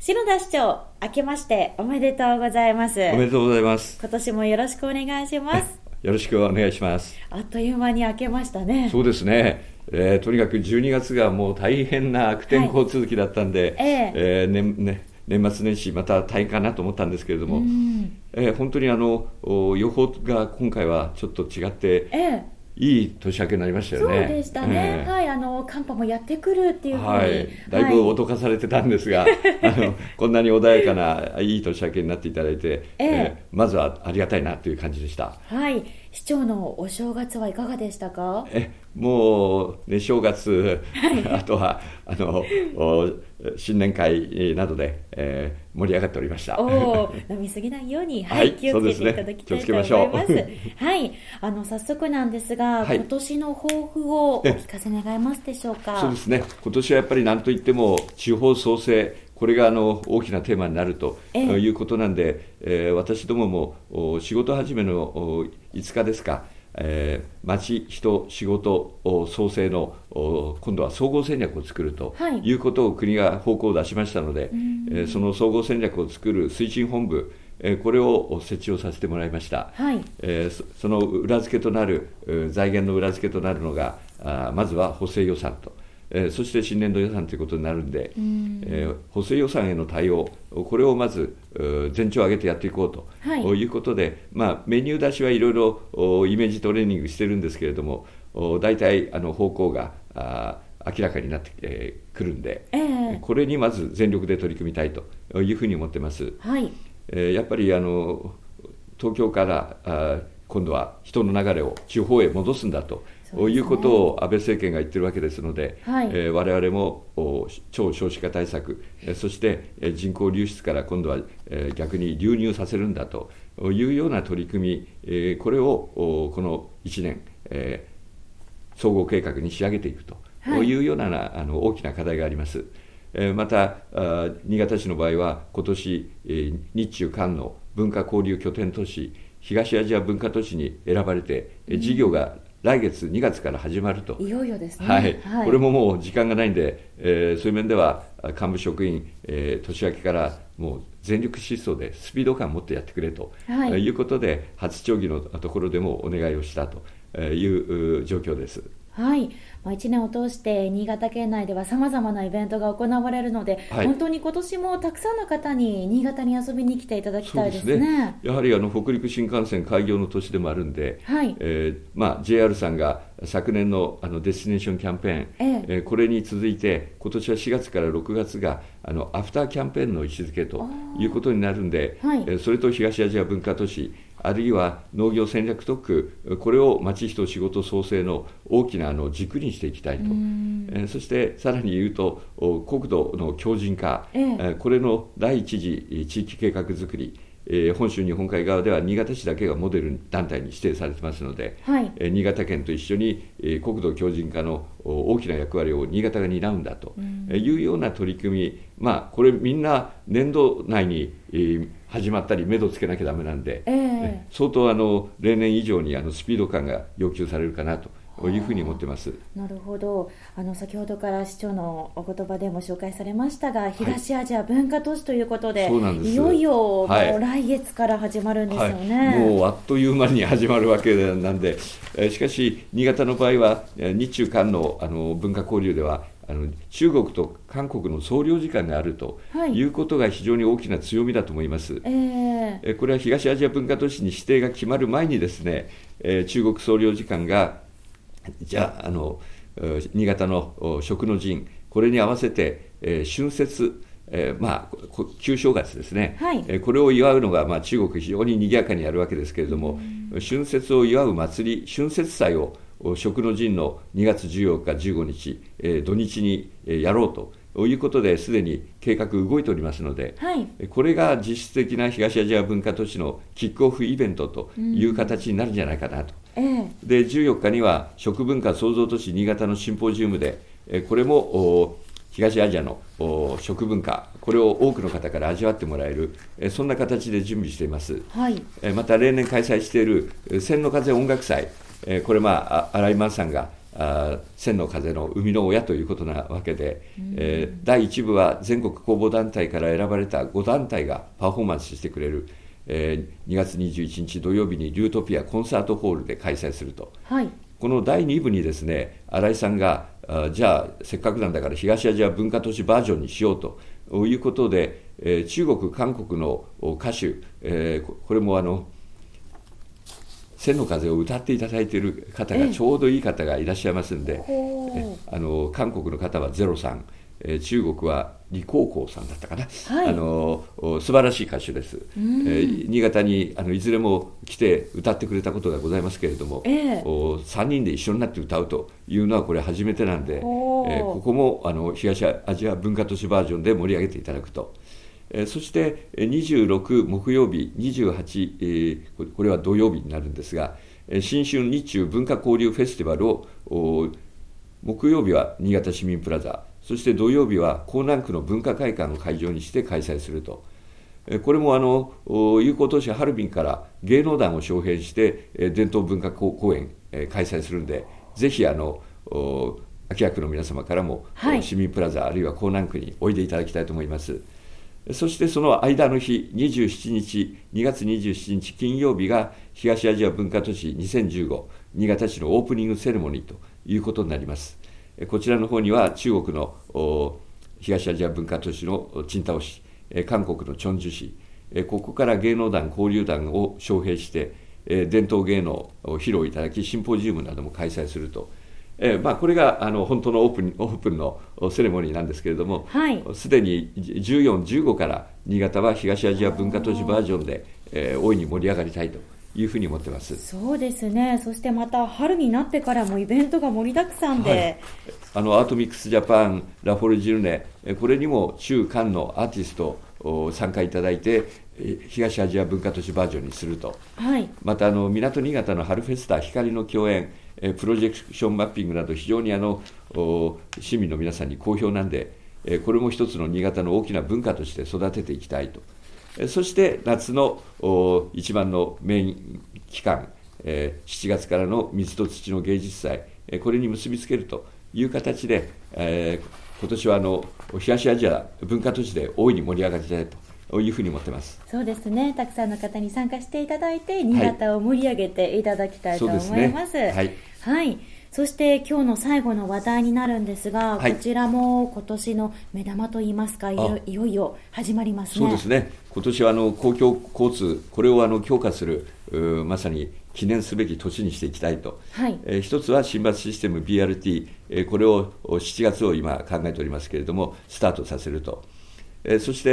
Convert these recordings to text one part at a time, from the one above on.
篠田市長、明けましておめでとうございます。 おめでとうございます。 今年もよろしくお願いします。 よろしくお願いします。 あっという間に明けましたね。 そうですね。とにかく12月がもう大変な悪天候続きだったんで、年末年始また大変かなと思ったんですけれども、本当に予報が今回はちょっと違って、いい年明けになりましたよね。 そうでしたね。寒波もやってくるっていうふうに、 だいぶ脅かされてたんですが、こんなに穏やかないい年明けになっていただいて、まずはありがたいなという感じでした。 市長のお正月はいかがでしたか？ もう、ね、正月、あとは新年会などで、盛り上がっておりました。 飲みすぎないように、気をつけていただきたいと思います。早速なんですが、今年の抱負をお聞かせ願えますでしょうか？ そうですね。今年はやっぱり何といっても地方創生、これが大きなテーマになるということなんで、私どもも仕事始めの5日ですか、町、人、仕事創生の今度は総合戦略を作るということを国が方向を出しましたので、その総合戦略を作る推進本部、これを設置をさせてもらいました。その裏付けとなる財源の裏付けとなるのがまずは補正予算と、そして新年度予算ということになるんで、補正予算への対応、これをまず全長を上げてやっていこうということで、メニュー出しはいろいろイメージトレーニングしてるんですけれども、大体方向が明らかになってくるんで、これにまず全力で取り組みたいというふうに思ってます。やっぱり東京から今度は人の流れを地方へ戻すんだということを安倍政権が言ってるわけですので、我々も超少子化対策、そして人口流出から今度は逆に流入させるんだというような取り組み、これをこの1年、総合計画に仕上げていくというような大きな課題があります。また新潟市の場合は今年日中韓の文化交流拠点都市、東アジア文化都市に選ばれて、事業が来月2月から始まると。 いよいよですね。 これももう時間がないんで、そういう面では幹部職員、年明けからもう全力疾走でスピード感を持ってやってくれと、いうことで初町議のところでもお願いをしたという状況です。 1年を通して新潟県内ではさまざまなイベントが行われるので、本当に今年もたくさんの方に新潟に遊びに来ていただきたいですね。 そうですね。やはり北陸新幹線開業の年でもあるんで、JR さんが昨年のデスティネーションキャンペーン、これに続いて今年は4月から6月がアフターキャンペーンの位置づけということになるんで、それと東アジア文化都市、あるいは農業戦略特区、これを町人仕事創生の大きな軸にしていきたいと。そしてさらに言うと国土の強靭化、これの第一次地域計画づくり、本州日本海側では新潟市だけがモデル団体に指定されてますので、新潟県と一緒に国土強靭化の大きな役割を新潟が担うんだというような取り組み、これみんな年度内に始まったり目処つけなきゃダメなんで、相当例年以上にスピード感が要求されるかなというふうに思ってます。 なるほど。先ほどから市長のお言葉でも紹介されましたが、東アジア文化都市ということで、いよいよもう来月から始まるんですよね。 もうあっという間に始まるわけなんで、しかし新潟の場合は日中韓の文化交流では中国と韓国の総領事館があるということが非常に大きな強みだと思います。これは東アジア文化都市に指定が決まる前にですね、中国総領事館がじゃあ新潟の食の陣、これに合わせて春節、旧正月ですね、これを祝うのが、中国非常に賑やかにやるわけですけれども、春節を祝う祭り、春節祭を食の陣の2月14日15日、土日にやろうということですでに計画動いておりますので、これが実質的な東アジア文化都市のキックオフイベントという形になるんじゃないかなと。で14日には食文化創造都市新潟のシンポジウムで、これも東アジアの食文化、これを多くの方から味わってもらえる、そんな形で準備しています。また例年開催している千の風音楽祭、これ新井満さんが千の風の生みの親ということなわけで、第1部は全国公募団体から選ばれた5団体がパフォーマンスしてくれる、2月21日土曜日にリュートピアコンサートホールで開催すると、 はい、 この第2部にですね、新井さんがじゃあせっかくなんだから東アジア文化都市バージョンにしようということで、中国韓国の歌手、これも千の風を歌っていただいている方がちょうどいい方がいらっしゃいますんで、韓国の方はゼロさん、中国は李光光さんだったかな、はい、素晴らしい歌手です、新潟にいずれも来て歌ってくれたことがございますけれども、3人で一緒になって歌うというのはこれ初めてなんで、ここも東アジア文化都市バージョンで盛り上げていただくと。そして26木曜日、28、これは土曜日になるんですが、新春日中文化交流フェスティバルを木曜日は新潟市民プラザ、そして土曜日は江南区の文化会館を会場にして開催すると。これも友好都市ハルビンから芸能団を招聘して伝統文化公演開催するんで、ぜひ秋葉区の皆様からも、はい、市民プラザあるいは江南区においでいただきたいと思います。そしてその間の日、27日、2月27日金曜日が東アジア文化都市2015新潟市のオープニングセレモニーということになります。こちらの方には中国の東アジア文化都市の青島市、韓国のチョンジュ市、ここから芸能団、交流団を招聘して、伝統芸能を披露いただき、シンポジウムなども開催すると。これが本当のオープンのセレモニーなんですけれども、すでに14、15から新潟は東アジア文化都市バージョンで、大いに盛り上がりたいというふうに思ってます。 そうですね。そしてまた春になってからもイベントが盛りだくさんで、 アートミックスジャパン、ラフォルジルネ、これにも中韓のアーティスト参加いただいて、東アジア文化都市バージョンにすると、また港新潟の春フェスタ光の共演、プロジェクションマッピングなど非常に市民の皆さんに好評なんで、これも一つの新潟の大きな文化として育てていきたいと。そして夏の一番のメイン期間、7月からの水と土の芸術祭、これに結びつけるという形で、今年は東アジア文化都市で大いに盛り上がりたいというふうに思ってます。 そうですね。たくさんの方に参加していただいて、新潟を盛り上げていただきたいと思います。はい。そして今日の最後の話題になるんですが、こちらも今年の目玉といいますか、いよいよ始まりますね。 そうですね。今年は公共交通、これを強化するまさに記念すべき年にしていきたいと。一つは新バスシステム BRT、これを7月を今考えておりますけれども、スタートさせると。そして、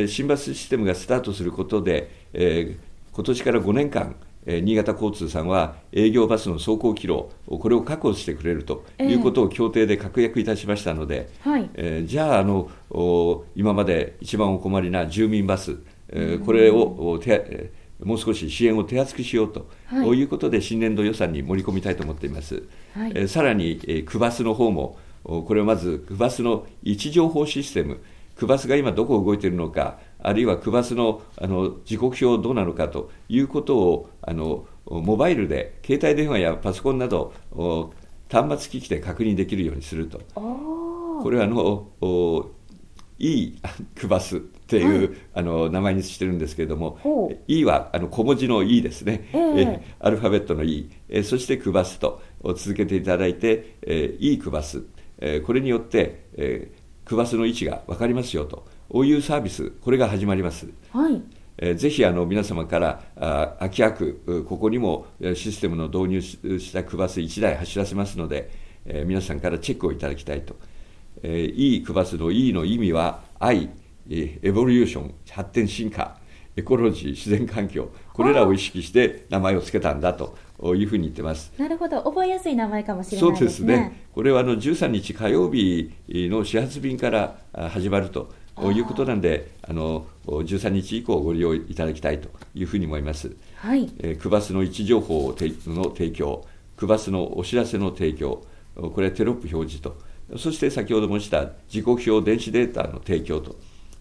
新バスシステムがスタートすることで、今年から5年間、新潟交通さんは営業バスの走行キロ、これを確保してくれるということを協定で確約いたしましたので、じゃあ今まで一番お困りな住民バス、これをもう少し支援を手厚くしようということで、新年度予算に盛り込みたいと思っています。さらに、区バスの方も、これをまず区バスの位置情報システム、区バスが今どこ動いているのか、あるいは区バスの時刻表どうなのかということをモバイルで携帯電話やパソコンなど端末機器で確認できるようにすると。これはいい区バスっていう、名前にしてるんですけれども、E は小文字の E ですね、アルファベットの E、そして区バスと続けていただいて、E 区バス、これによって、区バスの位置が分かりますよというサービス、これが始まります。ぜひ皆様から秋葉区、ここにもシステムの導入した区バス1台走らせますので、皆さんからチェックをいただきたいと。いい区バスの E の意味は愛、エボリューション、発展進化、エコロジー、自然環境、これらを意識して名前を付けたんだというふうに言ってます。 なるほど、覚えやすい名前かもしれないですね。 そうですね。これは13日火曜日の始発便から始まるということなんで、13日以降ご利用いただきたいというふうに思います。区バスの位置情報の提供、区バスのお知らせの提供、これはテロップ表示と、そして先ほど申した時刻表電子データの提供と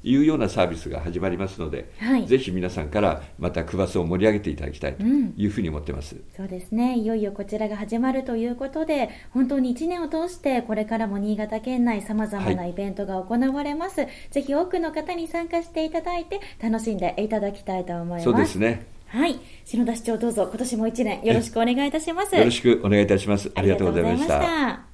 いうようなサービスが始まりますので、はい、ぜひ皆さんからまた区バスを盛り上げていただきたいというふうに思ってます。 そうですね、いよいよこちらが始まるということで、本当に1年を通してこれからも新潟県内さまざまなイベントが行われます、はい、ぜひ多くの方に参加していただいて楽しんでいただきたいと思います。 そうですね。 はい、篠田市長、どうぞ今年も1年よろしくお願いいたします。 よろしくお願いいたします。ありがとうございました。